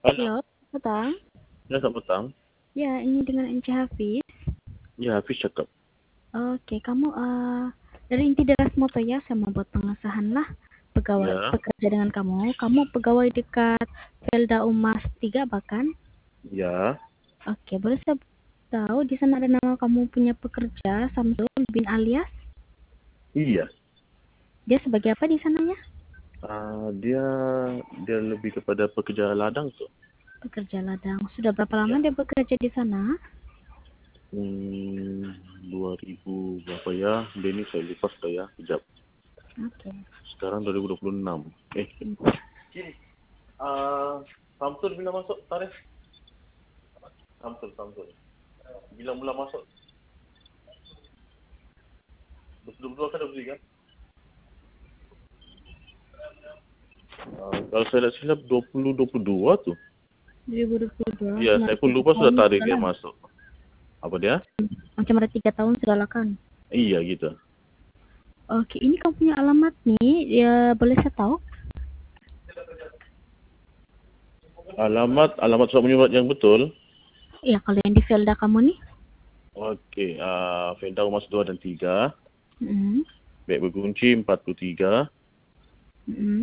Halo. Halo, petang. Ya, selamat petang. Ya, ini dengan Ence Hafiz. Ya, Hafiz cakap. Oke, kamu dari inti deras moto ya, saya mau buat pengesahan lah pegawai Ya, pekerja dengan kamu. Kamu pegawai dekat Felda Umas 3 bahkan. ya, Oke, boleh saya tahu di sana ada nama kamu punya pekerja Samsul bin Alias? iya. Dia sebagai apa di sananya? Dia dia lebih kepada pekerja ladang tuh. Pekerja ladang. Sudah berapa lama Ya. dia bekerja di sana? 2000 berapa ya? Dia ini saya lupa sudah ya. Sekejap. Oke. Sekarang 2026. Samsul bila masuk tarikh? Samsul. Bila mula masuk? 2022 kan 23 kan? Kalau saya tak silap 2022 tuh. 2022. Iya, saya pun lupa sudah tarikh dia masuk. Apa dia? Macam ada 3 tahun sudah lah kan? Iya gitu. Oke, ini kamu punya alamat nih, ya boleh saya tahu? Alamat surat menyurat yang betul. Ya, kalau yang di Felda kamu nih. Okey, Felda Umas 2 dan 3, Mm. Beg Bergunci 43, Mm.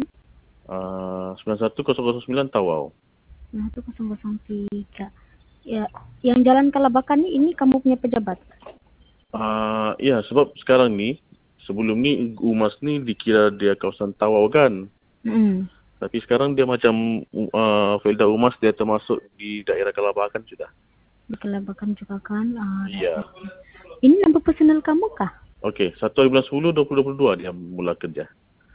91009 Tawau. Nah, itu 003. Ya, yang Jalan Kalabakan ini kamu punya pejabat? Ya, sebab sekarang ni, sebelum ni Umas ni dikira dia kawasan Tawau kan. Mm. Tapi sekarang dia macam Felda Umas dia termasuk di daerah Kalabakan sudah. Di Kalabakan juga kan? Iya. Ini nombor personal kamu kah? Okey, 1 bulan 10 2022 dia mula kerja.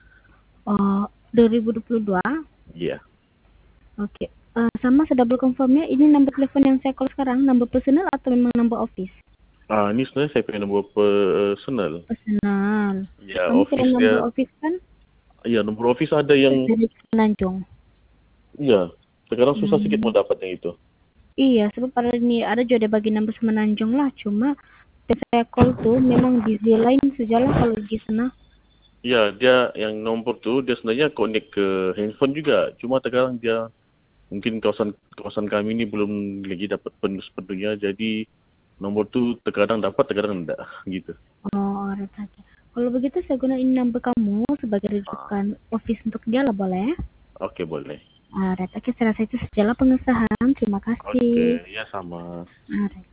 2022? Iya. Oke. Sama saya double confirm ya, ini nomor telepon yang saya call sekarang, nomor personal atau memang nomor office? Ni sebenarnya saya punya nombor personal. Personal. Ya, Kamu punya office dia. nomor office kan? Ya, nombor office ada yang. Dari Semenanjung. Ya, sekarang susah sikit mau dapat yang itu. Iya, sebab pada ini ada juga dia bagi nomor Semenanjung lah. Cuma saya call tuh memang busy line sajalah kalau di sana. Ya, dia yang nombor tu dia sebenarnya connect ke handphone juga. Cuma terkadang dia mungkin kawasan kami ni belum lagi dapat penuh sepenuhnya. Jadi nombor tu terkadang dapat, terkadang tidak gitu. Oh, ada saja. Kalau begitu saya gunain nomor kamu sebagai rujukan office untuk dia lah, boleh? Okey, boleh. Alright, oke, saya rasa itu sajalah pengesahan. Terima kasih. Okey, ya sama. Alright.